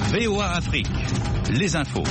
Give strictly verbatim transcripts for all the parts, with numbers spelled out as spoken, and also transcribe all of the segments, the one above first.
V O A Afrique, les infos.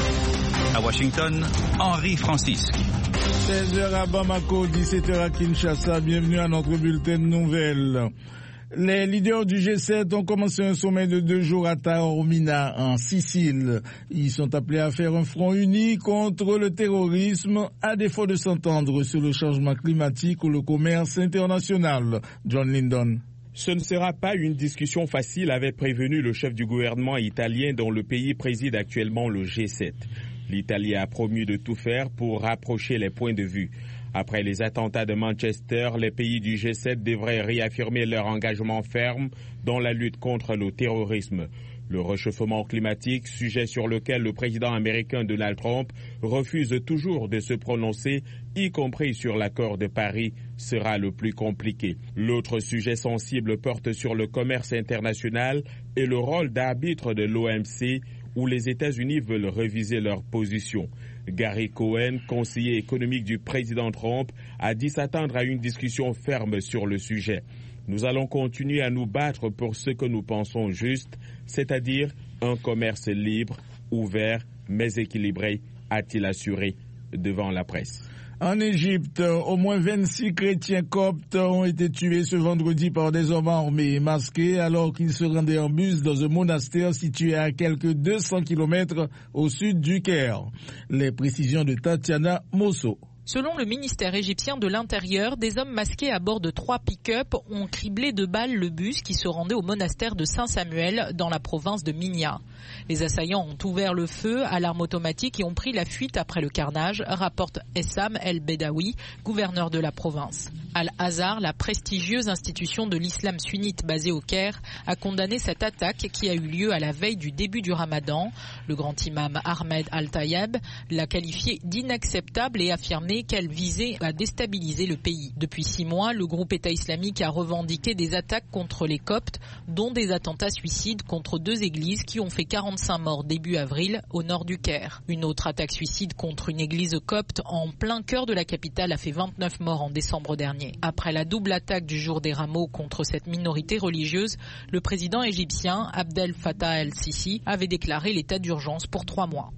À Washington, Henri Francisque. seize heures à Bamako, dix-sept heures à Kinshasa. Bienvenue à notre bulletin de nouvelles. Les leaders du G sept ont commencé un sommet de deux jours à Taormina, en Sicile. Ils sont appelés à faire un front uni contre le terrorisme, à défaut de s'entendre sur le changement climatique ou le commerce international. John Lyndon. Ce ne sera pas une discussion facile, avait prévenu le chef du gouvernement italien dont le pays préside actuellement le G sept. L'Italie a promis de tout faire pour rapprocher les points de vue. Après les attentats de Manchester, les pays du G sept devraient réaffirmer leur engagement ferme dans la lutte contre le terrorisme. Le réchauffement climatique, sujet sur lequel le président américain Donald Trump refuse toujours de se prononcer, y compris sur l'accord de Paris, sera le plus compliqué. L'autre sujet sensible porte sur le commerce international et le rôle d'arbitre de l'O M C, où les États-Unis veulent réviser leur position. Gary Cohen, conseiller économique du président Trump, a dit s'attendre à une discussion ferme sur le sujet. Nous allons continuer à nous battre pour ce que nous pensons juste, c'est-à-dire un commerce libre, ouvert, mais équilibré, a-t-il assuré devant la presse. En Égypte, au moins vingt-six chrétiens coptes ont été tués ce vendredi par des hommes armés et masqués alors qu'ils se rendaient en bus dans un monastère situé à quelques deux cents kilomètres au sud du Caire. Les précisions de Tatiana Mosso. Selon le ministère égyptien de l'Intérieur, des hommes masqués à bord de trois pick-up ont criblé de balles le bus qui se rendait au monastère de Saint-Samuel dans la province de Minya. Les assaillants ont ouvert le feu à l'arme automatique et ont pris la fuite après le carnage, rapporte Essam El-Bedawi, gouverneur de la province. Al-Azhar, la prestigieuse institution de l'islam sunnite basée au Caire, a condamné cette attaque qui a eu lieu à la veille du début du Ramadan. Le grand imam Ahmed Al-Tayeb l'a qualifiée d'inacceptable et affirmé qu'elle visait à déstabiliser le pays. Depuis six mois, le groupe État islamique a revendiqué des attaques contre les Coptes, dont des attentats suicides contre deux églises qui ont fait quarante-cinq morts début avril au nord du Caire. Une autre attaque suicide contre une église copte en plein cœur de la capitale a fait vingt-neuf morts en décembre dernier. Après la double attaque du jour des rameaux contre cette minorité religieuse, le président égyptien Abdel Fattah el-Sisi avait déclaré l'état d'urgence pour trois mois.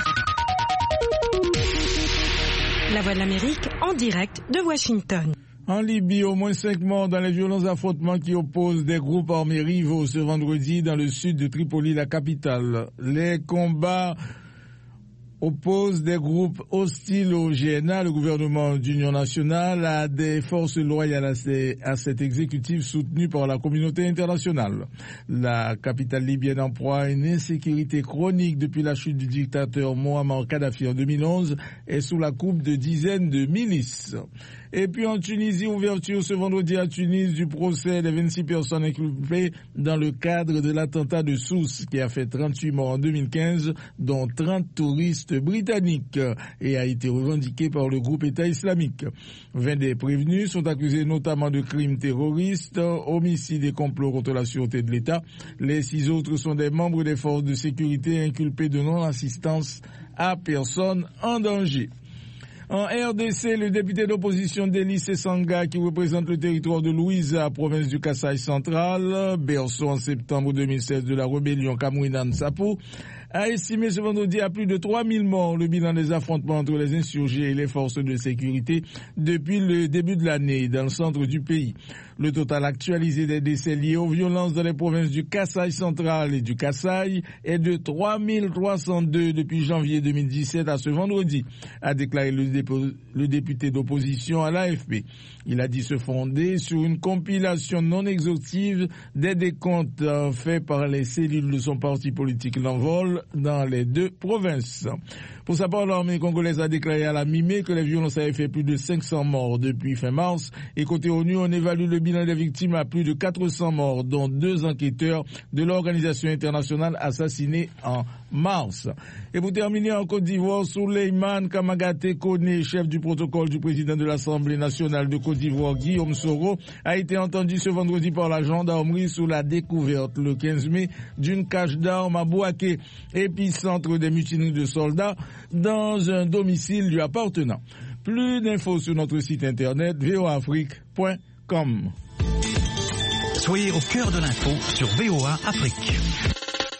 La Voix de l'Amérique en direct de Washington. En Libye, au moins cinq morts dans les violents affrontements qui opposent des groupes armés rivaux ce vendredi dans le sud de Tripoli, la capitale. Les combats opposent des groupes hostiles au G N A, le gouvernement d'union nationale, à des forces loyales à, ces, à cet exécutif soutenu par la communauté internationale. La capitale libyenne en proie à une insécurité chronique depuis la chute du dictateur Mohamed Kadhafi en deux mille onze est sous la coupe de dizaines de milices. Et puis en Tunisie, ouverture ce vendredi à Tunis du procès des vingt-six personnes inculpées dans le cadre de l'attentat de Sousse qui a fait trente-huit morts en deux mille quinze, dont trente touristes britanniques, et a été revendiqué par le groupe État islamique. vingt des prévenus sont accusés notamment de crimes terroristes, homicides et complots contre la sûreté de l'État. Les six autres sont des membres des forces de sécurité inculpés de non-assistance à personne en danger. En R D C, le député d'opposition Denis Sanga, qui représente le territoire de Louisa, province du Kasaï central, berceau en septembre deux mille seize de la rébellion Kamouinan Sapo, a estimé ce vendredi à plus de trois mille morts le bilan des affrontements entre les insurgés et les forces de sécurité depuis le début de l'année dans le centre du pays. Le total actualisé des décès liés aux violences dans les provinces du Kasaï central et du Kasaï est de trois mille trois cent deux depuis janvier deux mille dix-sept à ce vendredi, a déclaré le, dépo- le député d'opposition à l'A F P. Il a dit se fonder sur une compilation non exhaustive des décomptes euh, faits par les cellules de son parti politique L'Envol dans les deux provinces. Pour sa part, l'armée congolaise a déclaré à la mi-mai que les violences avaient fait plus de cinq cents morts depuis fin mars, et côté ONU, on évalue le bilan des victimes à plus de quatre cents morts, dont deux enquêteurs de l'organisation internationale assassinés en mars. Et pour terminer, en Côte d'Ivoire, Souleymane Kamagate Kone, chef du protocole du président de l'Assemblée nationale de Côte d'Ivoire, Guillaume Soro, a été entendu ce vendredi par la gendarmerie sous la découverte le quinze mai d'une cache d'armes à Bouaké, épicentre des mutineries de soldats, dans un domicile lui appartenant. Plus d'infos sur notre site internet v o a afrique point com. Soyez au cœur de l'info sur V O A Afrique.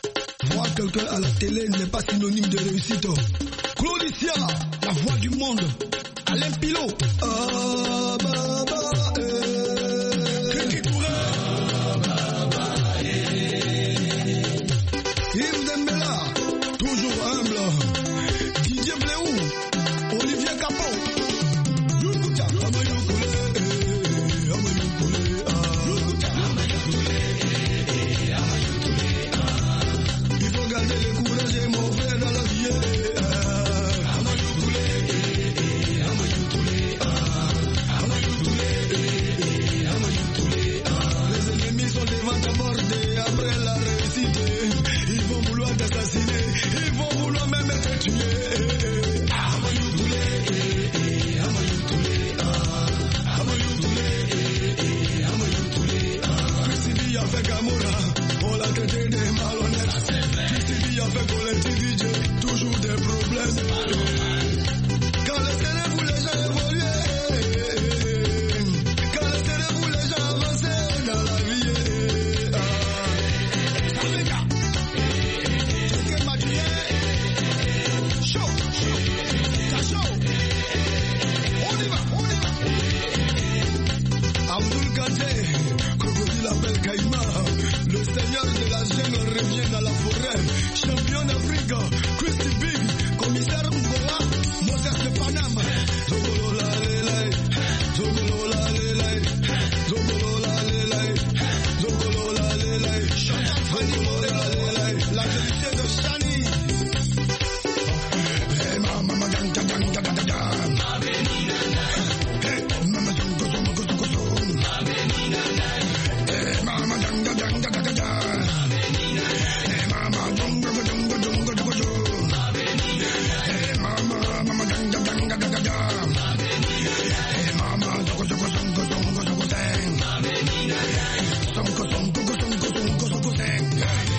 Voir quelqu'un à la télé n'est pas synonyme de réussite. Claudicia, la voix du monde. Alain Pilot. Ah, bah, bah, eh. Kiki Touré. Ah, bah, bah, eh. Yves Dembélé, toujours humble. Didier Bléou. Olivier Capot. Youkuta. Amayou Koulé. Amayou Koulé. Youkuta. Amayou Koulé. Amayou Koulé. Il faut garder le courage et mon frère dans la vie. Amayou Koulé. Amayou Koulé. Amayou Koulé. Amayou Koulé. Les ennemis sont devant t'aborder après la réussite. Ils vont vouloir t'assassiner. Ils vont vouloir même te tuer. Amayou Koulé. Amayou Koulé. Amayou Koulé. Amayou Koulé. Christy a fait Gamora. On l'a traité de malhonnête. Christy a fait collectivité. Toujours des problèmes. Quand laissez-vous les gens évoluer. Quand laissez-vous les gens avancer dans la vie. Africa. Qu'est-ce que m'a dit? Chaud. T'as chaud. On y va, on y va. Abdul Kader, crocodile appelle Caïma. Le seigneur de la jungle revient dans la forêt. Champion d'Afrique, Christy Big, commissaire Ngola, Moses de Panama. Zogolo la lelai, Zogolo la lelai, Zogolo la lelai, Zogolo la lelai, Chantal Fanny More la lelai, la qualité de Shani. Hey mama gang gang gang gang gang gang. Hey mama gang gang gang gang gang. Hey mama gang gang gang gang gang gang. Hey mama gang gang gang gang gang gang gang. Hey mama mama gang gang gang gang gang gang. Hey mama zogo zogo zogo zogo zogo zeng. Zongo zongo zongo zongo zongo zeng.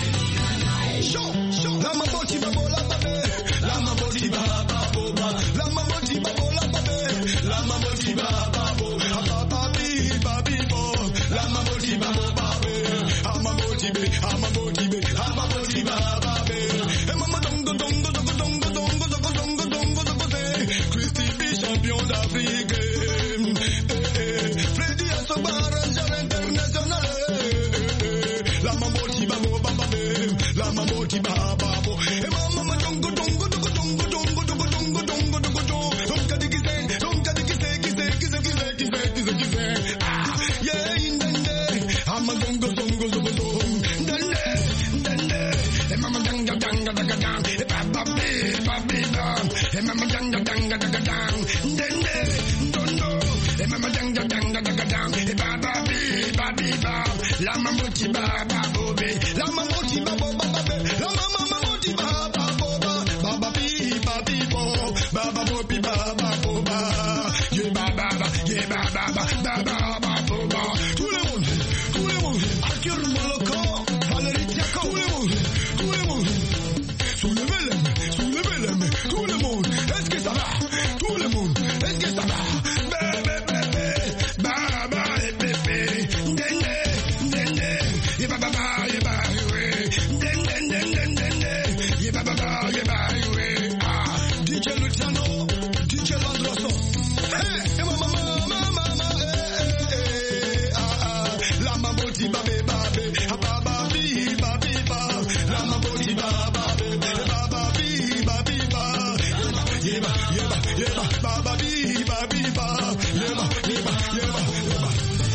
Show show. La maboti babola babe. La maboti baba boba. La maboti babola babe. La maboti baba bo. Babi babi bo. La maboti baba babe. Amaboti be. Amaboti be. Amaboti baba be. Hey mama dongo dongo dongo dongo dongo dongo dongo dongo dongo zeng. Christy B champion d'Afrique. Eh, eh. Freddy Asobar arrangeur international. Eh, eh. La maboti babo baba be. La maboti baba bo. Hey mama dongo dongo dongo dongo dongo dongo dongo dongo dongo dongo. Donka dikise, donka dikise, kise kise kise kise kise kise. Ah, yeah, indende. Ama dongo dongo dongo dongo. Dende, dende. Hey mama danga danga danga danga. Hey baba be, babi bam. Hey mama danga danga danga danga. Dende, dondo. Hey mama danga danga danga danga. Hey baba be, babi bam. La mamoti baba bobe. La mamoti baba baba be. La mama mamoti baba boba. Baba bi babi bo. Baba bobi baba boba. Yeah baba ba. Yeah baba ba. Baba baba boba. Tout le monde. Tout le monde. Arthur Moloko. Valérie Diaco. Tout le monde. Tout le monde. Soulevez les mains. Soulevez les mains. Tout le monde. Est-ce que ça va? Tout le monde. Est-ce que ça va? Bébé bébé. Baba et bébé. Dende. Dende. Yeah baba ba. Yeah baba. Dende dende dende. Yeah baba ba. Yeah baba. Ah. D J Luciano. D J Landroso. Hey. Eh mama mama mama. Eh eh eh. Ah ah. La maboti babe babe. Ah baba bi babi ba. La maboti baba babe. Baba bi babi ba. Yeba yeba yeba. Baba bi babi ba. Yeba yeba yeba yeba.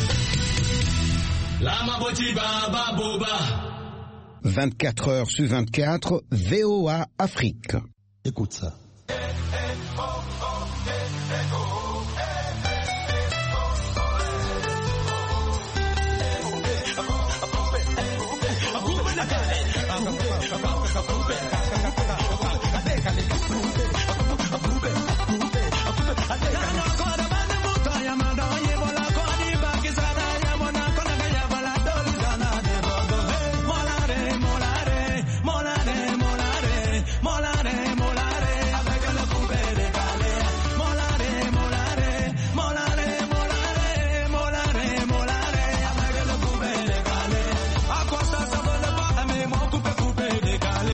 La maboti baba boba. vingt-quatre heures sur vingt-quatre, V O A Afrique. Écoute ça. Hey, hey, oh, oh, hey, hey, oh.